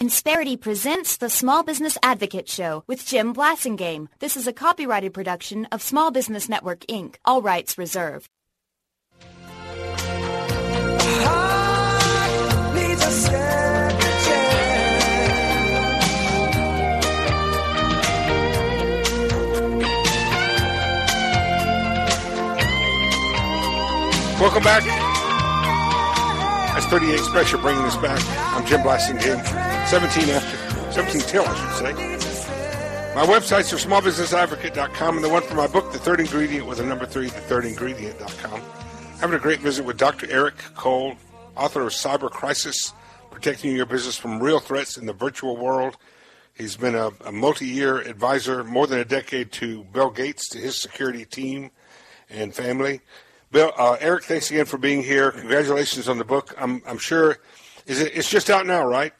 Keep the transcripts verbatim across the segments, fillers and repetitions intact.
Insperity presents the Small Business Advocate Show with Jim Blasingame. This is a copyrighted production of Small Business Network, Incorporated. All rights reserved. Welcome back. That's thirty-eight Special bringing us back. I'm Jim Blasingame. seventeen after, seventeen till, I should say. My websites are small business advocate dot com and the one for my book, The Third Ingredient, with a number three, the third ingredient dot com. Having a great visit with Doctor Eric Cole, author of Cyber Crisis, Protecting Your Business from Real Threats in the Virtual World. He's been a, a multi-year advisor, more than a decade, to Bill Gates, to his security team and family. Bill, uh, Eric, thanks again for being here. Congratulations on the book. I'm, I'm sure is it, it's just out now, right?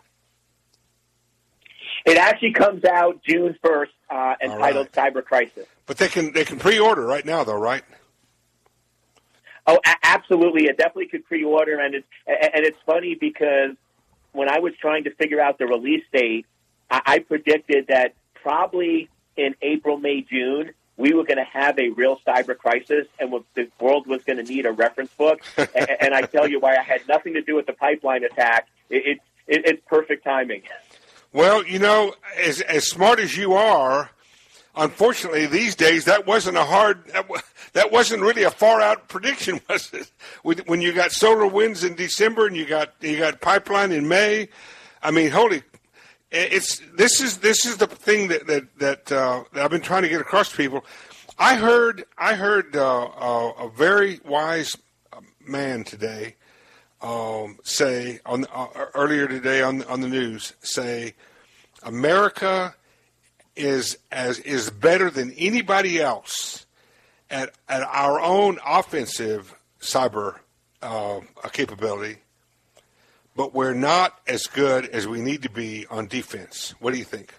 It actually comes out June first, uh, entitled right. Cyber Crisis. But they can they can pre-order right now, though, right? Oh, a- absolutely. It definitely could pre-order, and it's and it's funny because when I was trying to figure out the release date, I, I predicted that probably in April, May, June, we were going to have a real cyber crisis, and the world was going to need a reference book. and, and I tell you why, I had nothing to do with the pipeline attack. It, it, it's perfect timing. Well, you know, as as smart as you are, unfortunately, these days that wasn't a hard, that wasn't really a far out prediction, was it? When you got solar winds in December and you got you got pipeline in May, I mean, holy. It's this is this is the thing that that that, uh, that I've been trying to get across to people. I heard I heard uh, uh, a very wise man today um, say on uh, earlier today on on the news say America is as is better than anybody else at at our own offensive cyber uh, capability. But we're not as good as we need to be on defense. What do you think?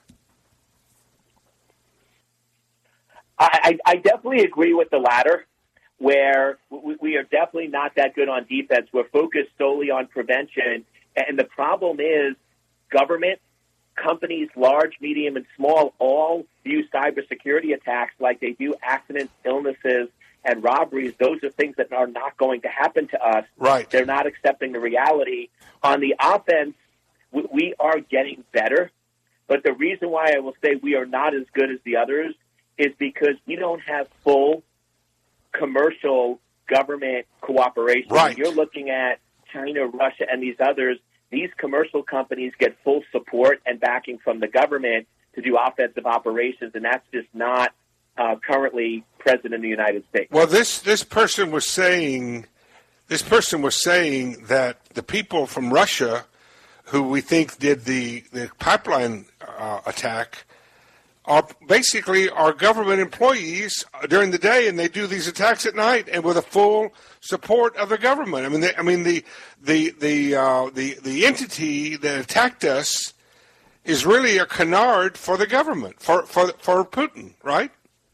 I, I definitely agree with the latter, where we, we are definitely not that good on defense. We're focused solely on prevention. And the problem is government, companies, large, medium, and small, all view cybersecurity attacks like they do accidents, illnesses, and robberies. Those are things that are not going to happen to us. Right. They're not accepting the reality. On the offense, we are getting better, but the reason why I will say we are not as good as the others is because we don't have full commercial government cooperation. Right. When you're looking at China, Russia, and these others, these commercial companies get full support and backing from the government to do offensive operations, and that's just not uh, currently present in the United States. Well, this, this person was saying... This person was saying that the people from Russia, who we think did the, the pipeline uh, attack, are basically our government employees during the day, and they do these attacks at night, and with a full support of the government. I mean, they, I mean the the the uh, the the entity that attacked us is really a canard for the government, for for for Putin, right?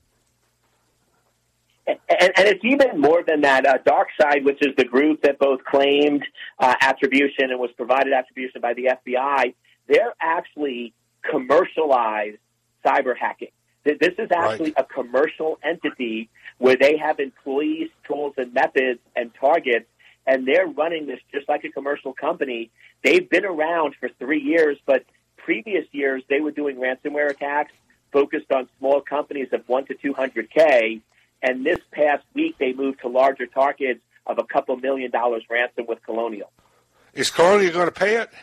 And, and it's even more than that. Uh, DarkSide, which is the group that both claimed uh, attribution and was provided attribution by the F B I, they're actually commercialized cyber hacking. This is actually right. a commercial entity where they have employees, tools, and methods and targets, and they're running this just like a commercial company. They've been around for three years, but previous years they were doing ransomware attacks focused on small companies of one to two hundred K. And this past week, they moved to larger targets of a couple million dollars ransom with Colonial. Is Colonial going to pay it?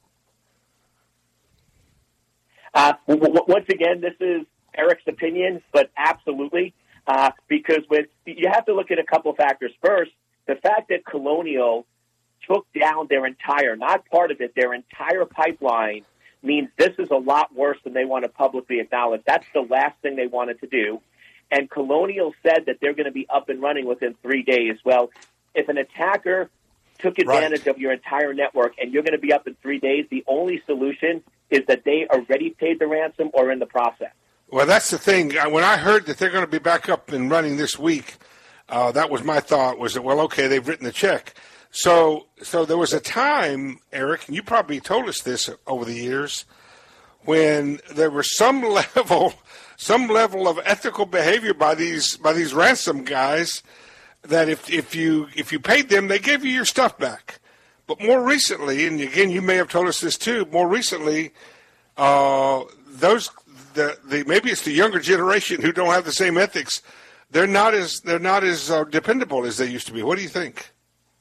Uh, w- w- once again, this is Eric's opinion, but absolutely, uh, because with you have to look at a couple factors. First, the fact that Colonial took down their entire, not part of it, their entire pipeline means this is a lot worse than they want to publicly acknowledge. That's the last thing they wanted to do. And Colonial said that they're going to be up and running within three days. Well, if an attacker took advantage right. of your entire network and you're going to be up in three days, the only solution is that they already paid the ransom or in the process. Well, that's the thing. When I heard that they're going to be back up and running this week, uh, that was my thought, was that, well, okay, they've written the check. So, so there was a time, Eric, and you probably told us this over the years, when there was some level, some level of ethical behavior by these by these ransom guys, that if if you if you paid them, they gave you your stuff back. But more recently, and again, you may have told us this too. More recently, uh, those the, the maybe it's the younger generation who don't have the same ethics. They're not as they're not as uh, dependable as they used to be. What do you think?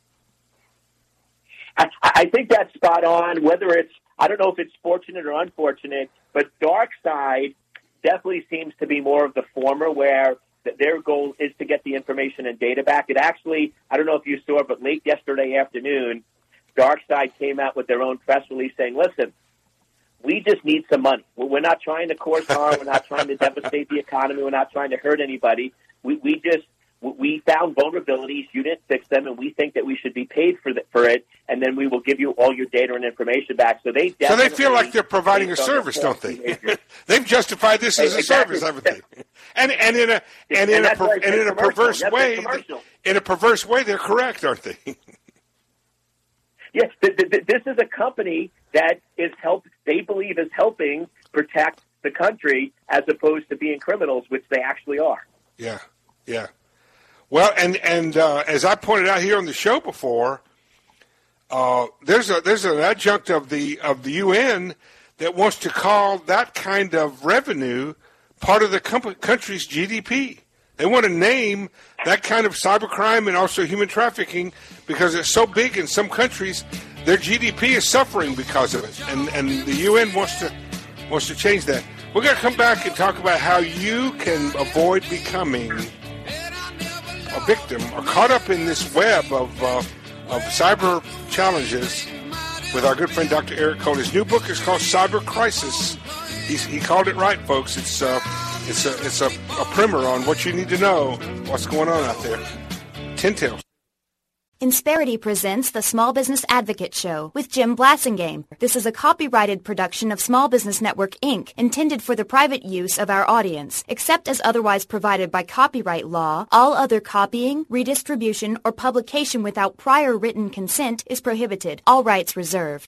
I, I think that's spot on. Whether it's, I don't know if it's fortunate or unfortunate, but DarkSide definitely seems to be more of the former, where their goal is to get the information and data back. It actually, I don't know if you saw, but late yesterday afternoon, DarkSide came out with their own press release saying, listen, we just need some money. We're not trying to cause harm. We're not trying to devastate the economy. We're not trying to hurt anybody. We, we just, we found vulnerabilities, you didn't fix them, and we think that we should be paid for the, for it, and then we will give you all your data and information back. So they so they feel like they're providing a service, don't they? They've justified this as a exactly. service, haven't they? And and in a and, and in a per, and in a perverse way, in a perverse way, they're correct, aren't they? Yes, th- th- this is a company that is help. They believe is helping protect the country as opposed to being criminals, which they actually are. Yeah, yeah. Well, and and uh, as I pointed out here on the show before, uh, there's a there's an adjunct of the of the U N that wants to call that kind of revenue part of the com- country's G D P. They want to name that kind of cybercrime and also human trafficking because it's so big in some countries. Their G D P is suffering because of it, and and the U N wants to wants to change that. We're going to come back and talk about how you can avoid becoming a victim or caught up in this web of uh, of cyber challenges with our good friend Doctor Eric Cole. His new book is called Cyber Crisis. He's, he called it right, folks. It's uh, it's a it's a, a primer on what you need to know, what's going on out there. Ten Tails. Insperity presents the Small Business Advocate Show with Jim Blasingame. This is a copyrighted production of Small Business Network, Incorporated, intended for the private use of our audience. Except as otherwise provided by copyright law, all other copying, redistribution, or publication without prior written consent is prohibited. All rights reserved.